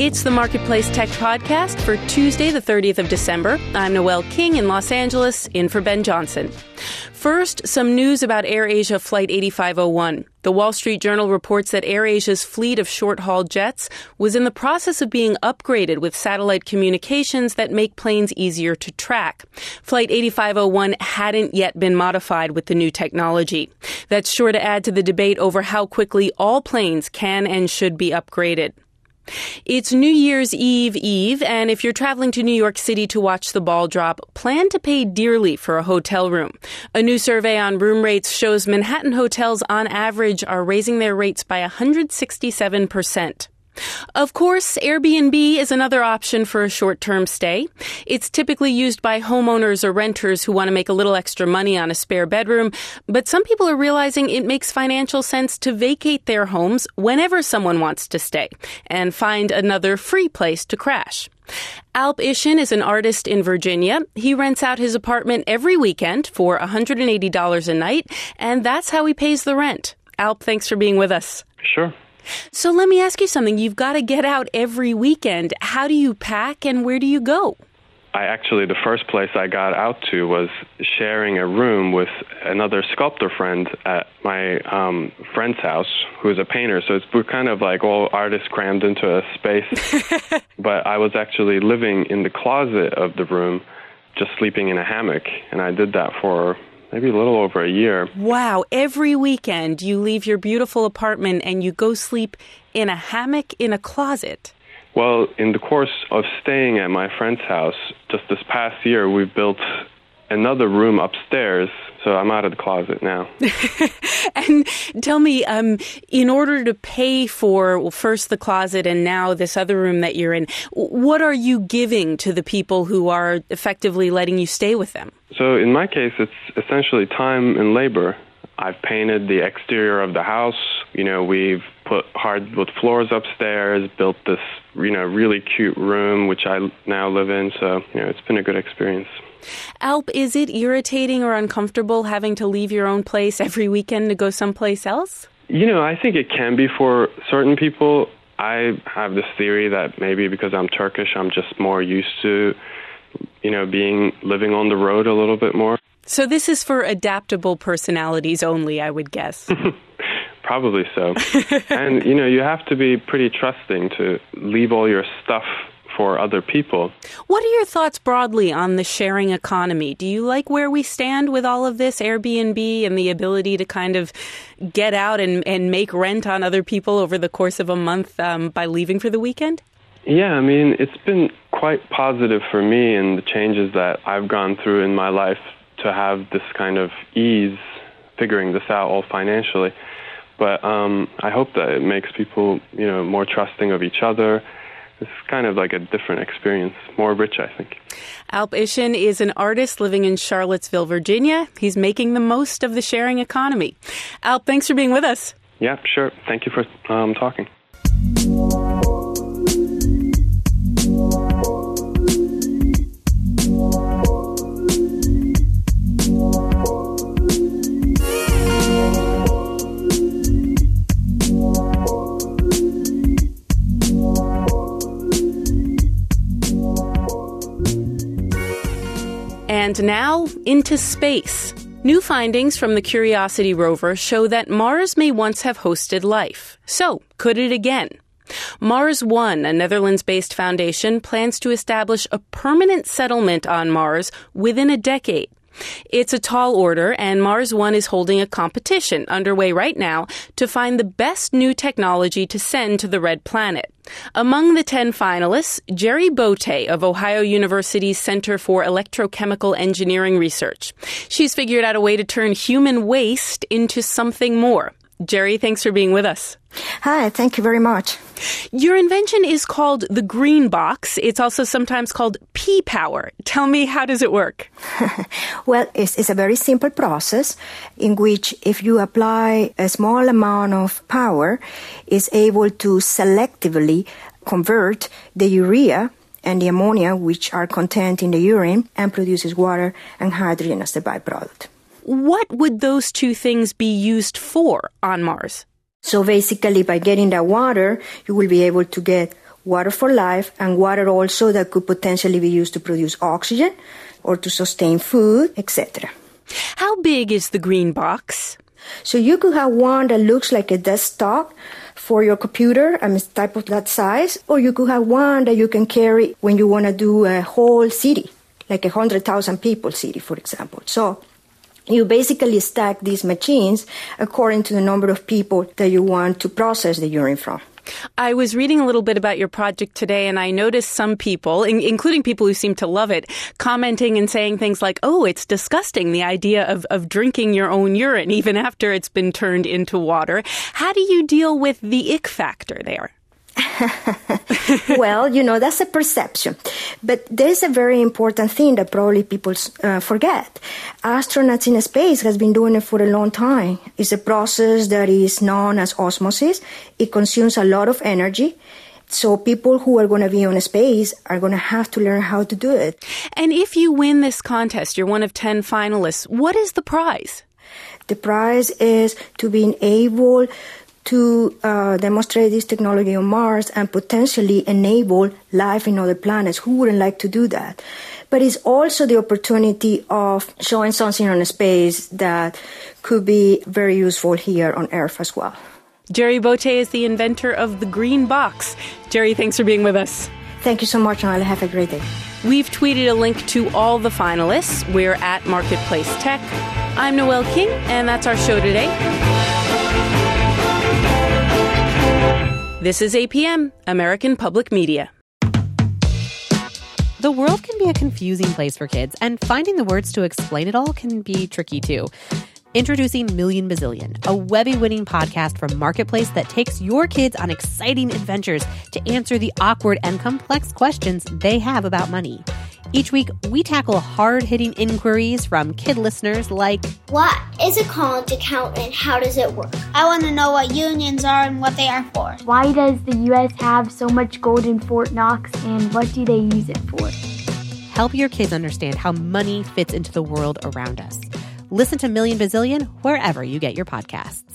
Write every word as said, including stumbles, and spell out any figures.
It's the Marketplace Tech Podcast for Tuesday, the thirtieth of December. I'm Noelle King in Los Angeles, in for Ben Johnson. First, some news about AirAsia Flight eighty-five oh one. The Wall Street Journal reports that AirAsia's fleet of short-haul jets was in the process of being upgraded with satellite communications that make planes easier to track. Flight eighty-five oh one hadn't yet been modified with the new technology. That's sure to add to the debate over how quickly all planes can and should be upgraded. It's New Year's Eve Eve, and if you're traveling to New York City to watch the ball drop, plan to pay dearly for a hotel room. A new survey on room rates shows Manhattan hotels on average are raising their rates by one hundred sixty-seven percent. Of course, Airbnb is another option for a short-term stay. It's typically used by homeowners or renters who want to make a little extra money on a spare bedroom, but some people are realizing it makes financial sense to vacate their homes whenever someone wants to stay and find another free place to crash. Alp Ishin is an artist in Virginia. He rents out his apartment every weekend for one hundred eighty dollars a night, and that's how he pays the rent. Alp, thanks for being with us. Sure. So let me ask you something. You've got to get out every weekend. How do you pack and where do you go? I actually, the first place I got out to was sharing a room with another sculptor friend at my um, friend's house, who's a painter. So it's, we're kind of like all artists crammed into a space. But I was actually living in the closet of the room, just sleeping in a hammock. And I did that for maybe a little over a year. Wow. Every weekend you leave your beautiful apartment and you go sleep in a hammock in a closet. Well, in the course of staying at my friend's house, just this past year, we built another room upstairs, so I'm out of the closet now. And tell me, um, in order to pay for, well, first the closet and now this other room that you're in, what are you giving to the people who are effectively letting you stay with them? So in my case, it's essentially time and labor. I've painted the exterior of the house. You know, we've put hardwood floors upstairs, built this, you know, really cute room, which I now live in. So, you know, it's been a good experience. Alp, is it irritating or uncomfortable having to leave your own place every weekend to go someplace else? You know, I think it can be for certain people. I have this theory that maybe because I'm Turkish, I'm just more used to, you know, being living on the road a little bit more. So this is for adaptable personalities only, I would guess. Probably so. And, you know, you have to be pretty trusting to leave all your stuff for other people. What are your thoughts broadly on the sharing economy? Do you like where we stand with all of this Airbnb and the ability to kind of get out and, and make rent on other people over the course of a month um, by leaving for the weekend? Yeah, I mean, it's been quite positive for me and the changes that I've gone through in my life to have this kind of ease figuring this out all financially. But um, I hope that it makes people, you know, more trusting of each other. It's kind of like a different experience, more rich, I think. Alp Ishin is an artist living in Charlottesville, Virginia. He's making the most of the sharing economy. Alp, thanks for being with us. Yeah, sure. Thank you for um, talking. And now, into space. New findings from the Curiosity rover show that Mars may once have hosted life. So, could it again? Mars One, a Netherlands-based foundation, plans to establish a permanent settlement on Mars within a decade. It's a tall order, and Mars One is holding a competition underway right now to find the best new technology to send to the red planet. Among the ten finalists, Jerry Bote of Ohio University's Center for Electrochemical Engineering Research. She's figured out a way to turn human waste into something more. Jerry, thanks for being with us. Hi, thank you very much. Your invention is called the Green Box. It's also sometimes called P-Power. Tell me, how does it work? Well, it's, it's a very simple process in which if you apply a small amount of power, it's able to selectively convert the urea and the ammonia, which are contained in the urine, and produces water and hydrogen as the byproduct. What would those two things be used for on Mars? So basically, by getting that water, you will be able to get water for life and water also that could potentially be used to produce oxygen or to sustain food, et cetera. How big is the green box? So you could have one that looks like a desktop for your computer, I mean, type of that size, or you could have one that you can carry when you want to do a whole city, like a one hundred thousand people city, for example. So you basically stack these machines according to the number of people that you want to process the urine from. I was reading a little bit about your project today, and I noticed some people, in- including people who seem to love it, commenting and saying things like, oh, it's disgusting, the idea of, of drinking your own urine, even after it's been turned into water. How do you deal with the ick factor there? Well, you know, that's a perception. But there's a very important thing that probably people uh, forget. Astronauts in space has been doing it for a long time. It's a process that is known as osmosis. It consumes a lot of energy. So people who are going to be on space are going to have to learn how to do it. And if you win this contest, you're one of ten finalists, what is the prize? The prize is to being able to uh, demonstrate this technology on Mars and potentially enable life in other planets. Who wouldn't like to do that? But it's also the opportunity of showing something on space that could be very useful here on Earth as well. Jerry Bote is the inventor of the green box. Jerry, thanks for being with us. Thank you so much, and I'll have a great day. We've tweeted a link to all the finalists. We're at Marketplace Tech. I'm Noelle King, and that's our show today. This is A P M, American Public Media. The world can be a confusing place for kids, and finding the words to explain it all can be tricky too. Introducing Million Bazillion, a Webby-winning podcast from Marketplace that takes your kids on exciting adventures to answer the awkward and complex questions they have about money. Each week, we tackle hard-hitting inquiries from kid listeners like, what is a college account and how does it work? I want to know what unions are and what they are for. Why does the U S have so much gold in Fort Knox and what do they use it for? Help your kids understand how money fits into the world around us. Listen to Million Bazillion wherever you get your podcasts.